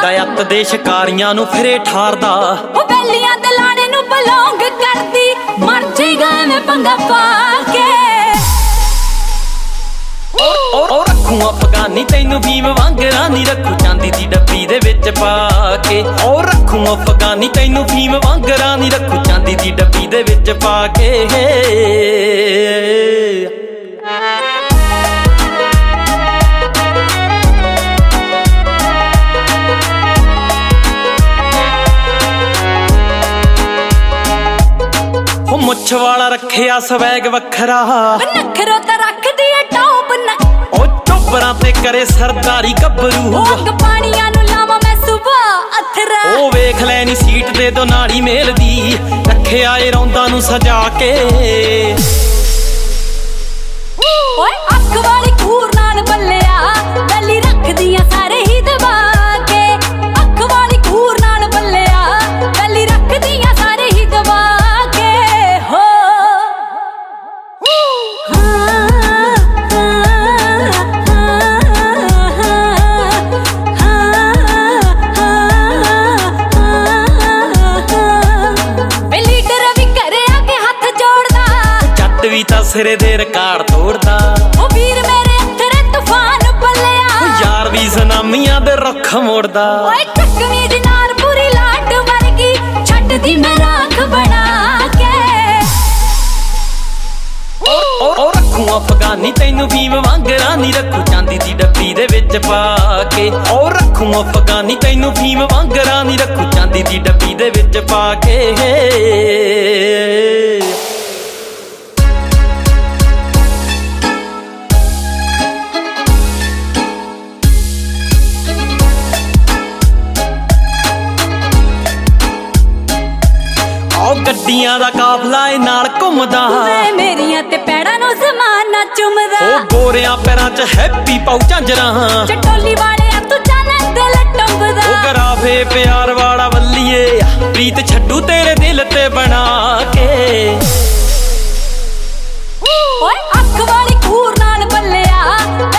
ਲੱਗਦਾ ਅੱਤ ਦੇ ਸ਼ਿਕਾਰੀਆਂ ਨੂੰ ਫਿਰੇ ਠਾਰਦਾ। ਉਹ ਬੈਲੀਆਂ ਤੇ ਲਾਣੇ ਨੂੰ ਬਲੌਂਗ ਕਰਦੀ, ਮਰ ਜਾਏਗਾ ਮੈਂ ਪੰਗਾ ਪਾ ਕੇ। ਉਹ ਰੱਖੂ ਅਫਗਾਨੀ ਤੈਨੂੰ ਭੀਮ ਵਾਂਗਰਾਂ ਨੀ ਰੱਖੂ ਚਾਂਦੀ ਦੀ ਡੱਬੀ ਦੇ ਵਿੱਚ ਪਾ ਕੇ। ਉਹ ਰੱਖੂ ਅਫਗਾਨੀ ਤੈਨੂੰ ਭੀਮ ਵਾਂਗਰਾਂ ਨੀ ਰੱਖੂ ਚਾਂਦੀ ਦੀ ਡੱਬੀ ਦੇ ਵਿੱਚ ਪਾ ਕੇ। ਮੁੱਛ ਵਾਲਾ ਰੱਖਿਆ ਸਵੈਗ ਵੱਖਰਾ, ਨਖਰੋ ਤਾਂ ਰੱਖਦੀ ਏ ਟੌਪ ਨਾ। ਉਹ ਚੋਬਰਾਂ ਤੇ ਕਰੇ ਸਰਦਾਰੀ ਗੱਭਰੂ, ਅੱਗ ਪਾਣੀਆਂ ਨੂੰ ਲਾਵਾਂ ਮੈਂ ਸੁਬਹ ਅਥਰਾ। ਉਹ ਵੇਖ ਲੈਣੀ ਸੀਟ ਦੇ ਦੋ ਨਾਲੀ ਮੇਲ ਦੀ, ਰੱਖਿਆ ਏ ਰੌਂਦਾਂ ਨੂੰ ਸਜਾ ਕੇ। ਓਏ ਅੱਖ ਵਾਲੀ ਕੂਰ ਨਾਲ ਬੱਲਿਆ, ਗੱਲੀ ਰੱਖਦੀਆਂ ਸਾਰੇ ਹੀ ਦਬਾ ਕੇ। ਅੱਖ ਵਾਲੀ ਕੂਰ ਨਾਲ ਬੱਲਿਆ, ਗੱਲੀ ਰੱਖਦੀਆਂ ਸਾਰੇ ਹੀ ਦਬਾ ਕੇ। ਹੋ ਲੀਡਰ ਵੀ ਘਰੇ ਆ ਕੇ ਹੱਥ ਜੋੜਦਾ, ਜੱਟ ਵੀ ਤਾਂ ਸਿਰੇ ਦੇ ਰਿਕਾਰਡ ਤੋੜਦਾ। ਉਹ ਵੀਰ ਮੇਰੇ ਅੱਥਰੇ ਤੂਫਾਨ ਬੱਲਿਆ, ਯਾਰ ਵੀ ਸੁਨਾਮੀਆਂ ਦੇ ਰੁੱਖ ਮੋੜਦਾ। ਓਏ ਚੱਕਵੀਂ ਦੀ ਨਾਰ ਪੂਰੀ ਲਾਟ ਵਰਗੀ, ਛੱਡਦੀ ਮੈਂ ਰਾਖ ਬਣਾ ਕੇ। ਉਹ ਰੱਖੂ ਅਫਗਾਨੀ ਤੈਨੂੰ ਭੀਮ ਵਾਂਗਰਾਂ ਨੀ ਰੱਖੂ ਚਾਂਦੀ ਦੀ ਡੱਬੀ ਦੇ ਵਿੱਚ ਪਾ ਕੇ। ਉਹ ਰੱਖੂ ਅਫਗਾਨੀ ਤੈਨੂੰ ਭੀਮ ਵਾਂਗਰਾਂ ਨੀ ਰੱਖੂ ਚਾਂਦੀ ਦੀ ਡੱਬੀ ਦੇ ਵਿੱਚ ਪਾ ਕੇ। ਗੱਡੀਆਂ ਦਾ ਕਾਫਲਾ ਏ ਨਾਲ ਘੁੰਮਦਾ, ਮੈਂ ਮੇਰੀਆਂ ਤੇ ਪੈੜਾਂ ਨੂੰ ਜ਼ਮਾਨਾ ਚੁੰਮਦਾ। ਉਹ ਗੋਰਿਆਂ ਪੈਰਾਂ 'ਚ ਹੈਪੀ ਪਾਉ ਝਾਂਜਰਾਂ, ਚਟੋਲੀ ਵਾਲਿਆ ਤੂੰ ਜਾਣੇ ਦਿਲ ਟੰਬਦਾ। ਉਹ ਗਰਾਫੇ ਪਿਆਰ ਵਾਲਾ ਵੱਲੀਏ, ਪ੍ਰੀਤ ਛੱਡੂ ਤੇਰੇ ਦਿਲ ਤੇ ਬਣਾ ਕੇ। ਓਏ ਅੱਖ ਵਾਲੀ ਕੂਰ ਨਾਲ ਬੱਲਿਆ,